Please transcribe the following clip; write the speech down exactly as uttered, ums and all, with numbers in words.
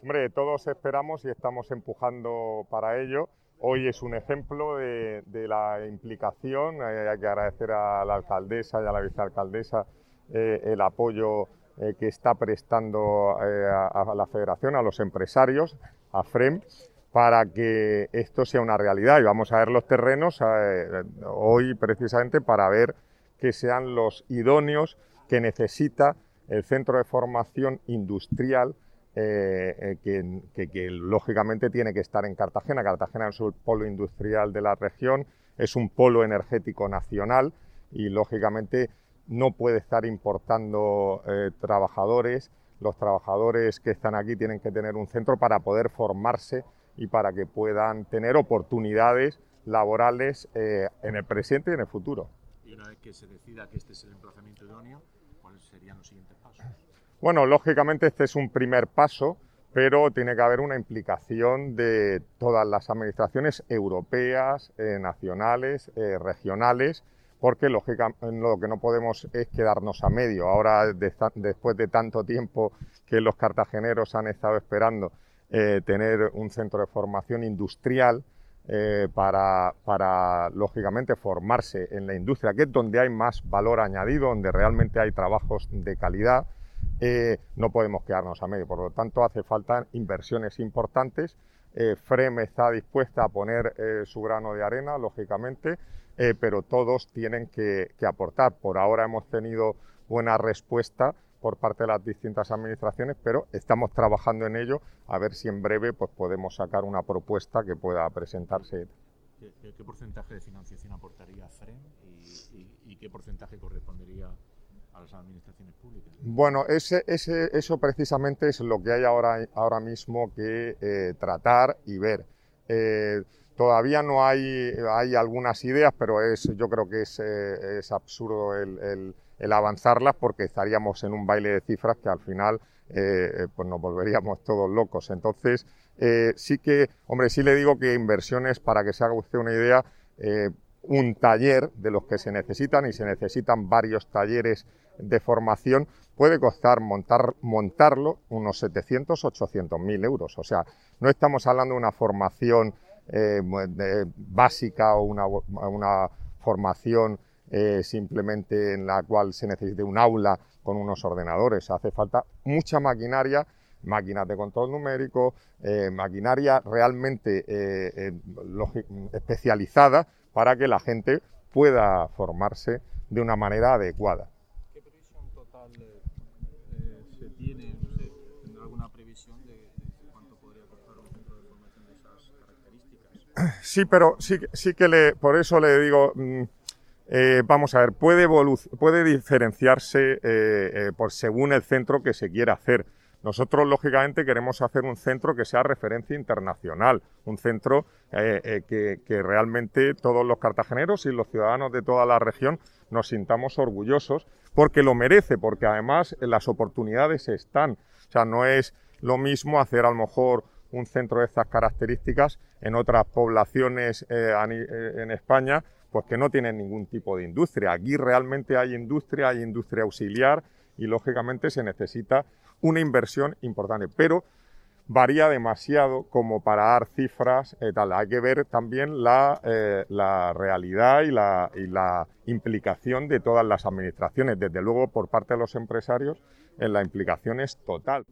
Hombre, todos esperamos y estamos empujando para ello. Hoy es un ejemplo de, de la implicación. Eh, hay que agradecer a la alcaldesa y a la vicealcaldesa eh, el apoyo eh, que está prestando eh, a, a la federación, a los empresarios, a FREM, para que esto sea una realidad. Y vamos a ver los terrenos eh, hoy precisamente para ver que sean los idóneos que necesita el centro de formación industrial eh, que, que, que lógicamente tiene que estar en Cartagena. Cartagena es el polo industrial de la región, es un polo energético nacional y lógicamente no puede estar importando eh, trabajadores. Los trabajadores que están aquí tienen que tener un centro para poder formarse y para que puedan tener oportunidades laborales eh, en el presente y en el futuro. Y una vez que se decida que este es el emplazamiento idóneo, ¿cuáles serían los siguientes pasos? Bueno, lógicamente este es un primer paso, pero tiene que haber una implicación de todas las administraciones europeas, eh, nacionales, eh, regionales, porque lógicamente lo que no podemos es quedarnos a medio. Ahora, de, después de tanto tiempo que los cartageneros han estado esperando eh, tener un centro de formación industrial, Eh, para, para, lógicamente, formarse en la industria, que es donde hay más valor añadido, donde realmente hay trabajos de calidad, eh, no podemos quedarnos a medio. Por lo tanto, hace falta inversiones importantes. Eh, FREM está dispuesta a poner eh, su grano de arena, lógicamente, eh, pero todos tienen que, que aportar. Por ahora hemos tenido buena respuesta por parte de las distintas administraciones, pero estamos trabajando en ello a ver si en breve pues, podemos sacar una propuesta que pueda presentarse. ¿Qué, qué porcentaje de financiación aportaría FREM y, y, y qué porcentaje correspondería a las administraciones públicas? Bueno, ese, ese, eso precisamente es lo que hay ahora, ahora mismo que eh, tratar y ver. Eh, todavía no hay, hay algunas ideas, pero es, yo creo que es, eh, es absurdo el, el el avanzarlas porque estaríamos en un baile de cifras que al final eh, pues nos volveríamos todos locos. Entonces, eh, sí que, hombre, sí le digo que inversiones, para que se haga usted una idea, eh, un taller de los que se necesitan, y se necesitan varios talleres de formación, puede costar montar, montarlo unos setecientos, ochocientos mil euros. O sea, no estamos hablando de una formación eh, de, básica o una, una formación Eh, simplemente en la cual se necesite un aula con unos ordenadores. Hace falta mucha maquinaria, máquinas de control numérico, eh, maquinaria realmente eh, eh, especializada para que la gente pueda formarse de una manera adecuada. ¿Qué previsión total eh, se tiene? No sé, ¿tendrá alguna previsión de, de cuánto podría costar un centro de formación de esas características? Sí, pero sí, sí que le, por eso le digo... Mmm, Eh, vamos a ver, puede, puede diferenciarse eh, eh, por según el centro que se quiera hacer. Nosotros, lógicamente, queremos hacer un centro que sea referencia internacional, un centro eh, eh, que, que realmente todos los cartageneros y los ciudadanos de toda la región nos sintamos orgullosos, porque lo merece, porque además las oportunidades están. O sea, no es lo mismo hacer a lo mejor un centro de estas características en otras poblaciones eh, en España, pues que no tienen ningún tipo de industria. Aquí realmente hay industria, hay industria auxiliar y lógicamente se necesita una inversión importante, pero varía demasiado como para dar cifras eh, tal. Hay que ver también la, eh, la realidad y la, y la implicación de todas las administraciones. Desde luego, por parte de los empresarios, eh, la implicación es total.